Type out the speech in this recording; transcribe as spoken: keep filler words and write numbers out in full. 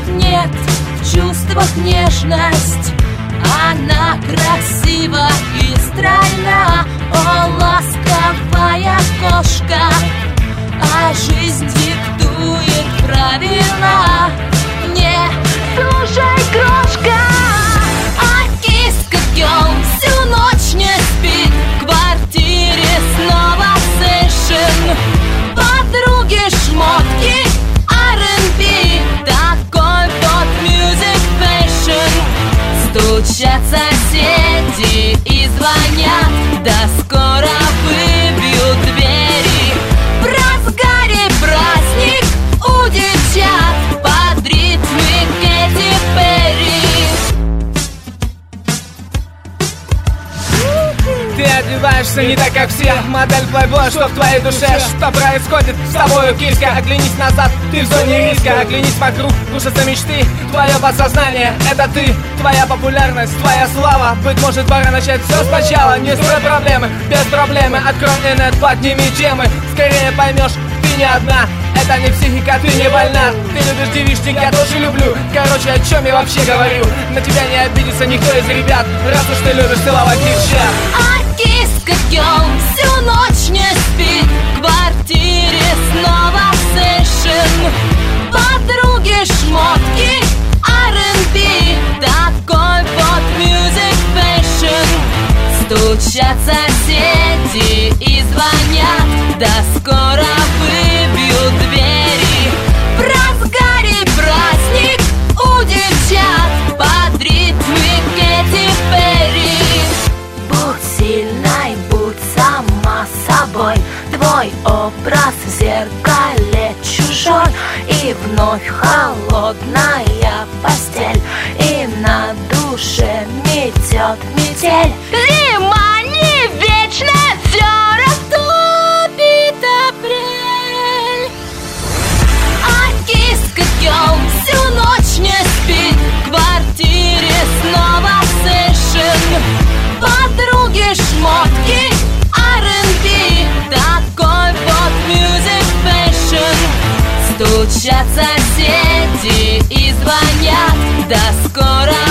нет в чувствах нежность. Она красива и стройна, о, ласковая кошка, а жизнь диктует правила. Не слушай, крошка, а киска Гёл всю ночь не спит, в квартире снова сэшн. Подруги шмотки, ар энд би, такой вот мьюзик фэшн. Стучат соседи и звонят, да скоро выбьют двери. В разгаре праздник у девчат под ритмы Кэти Перри. Ты одеваешься не так, как все, модель плейбоя, что в твоей душе. Что происходит с тобою, киска? Оглянись назад, ты в зоне риска. Оглянись вокруг, рушатся мечты. Твое подсознание, это ты. Твоя популярность, твоя слава. Быть может, пора начать все сначала. Не строй проблемы, без проблемы. Открой инет, подними темы. Скорее поймешь, ты не одна. Это не психика, ты не больна. Ты любишь девичник, я тоже люблю. Короче, о чем я вообще говорю? На тебя не обидится никто из ребят, раз уж ты любишь целовать девчат. А киска Гёл всю ночь не спит, в квартире снова сэшн. Подруги шмотки, ар энд би, такой вот мьюзик фэшн. Стучат соседи и звонят, да скоро выбьют двери. В разгаре праздник у девчат под ритмы Кэти Перри. Будь сильной, будь сама собой, твой образ в зеркале чужой. И вновь холодная постель, и на душе метет метель. Зима не вечная, все растопит апрель. А киска Гёл всю ночь не спит, в квартире снова сэшн. Подруги шмотки, ар энд би, такой вот мьюзик фэшн. Стучат соседи и звонят, да скоро